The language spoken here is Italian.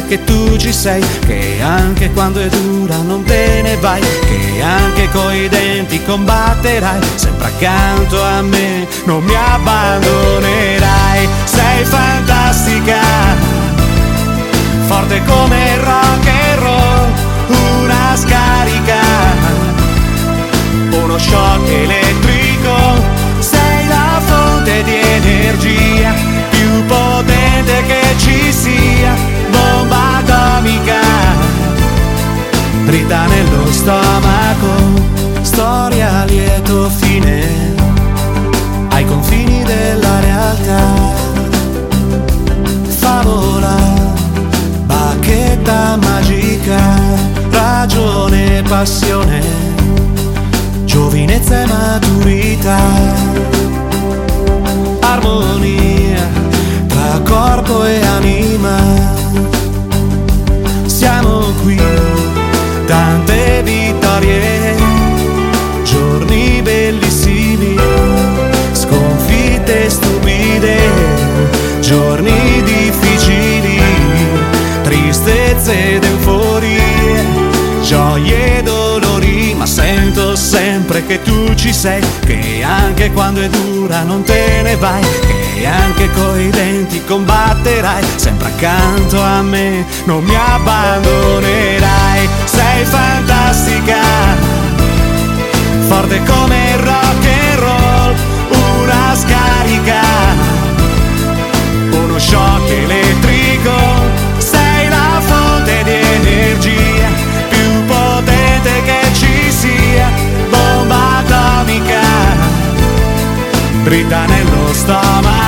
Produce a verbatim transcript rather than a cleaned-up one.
che tu ci sei, che anche quando è dura non te ne vai, che anche coi denti combatterai, sempre accanto a me, non mi abbandonerai. Sei fantastica, forte come il rock and roll, una scarica, uno shock elettrico. Sei la fonte di energia più potente che ci sia, bomba atomica, dritta nello stomaco, storia a lieto fine, ai confini della realtà, favola, bacchetta magica, ragione, passione, giovinezza e maturità, armonia tra corpo e anima. Siamo qui, tante vittorie, giorni bellissimi, sconfitte stupide, giorni difficili, tristezze ed euforie, gioie e dolori, ma sento sempre che tu ci sei, che anche quando è dura non te ne vai, che anche coi denti combatterai, sempre accanto a me, non mi abbandonerai. Sei fantastica, forte come il rock and roll, una scarica, uno shock elettrico. Sei la fonte di energia più potente che ci sia, bomba atomica, dritta nello stomaco,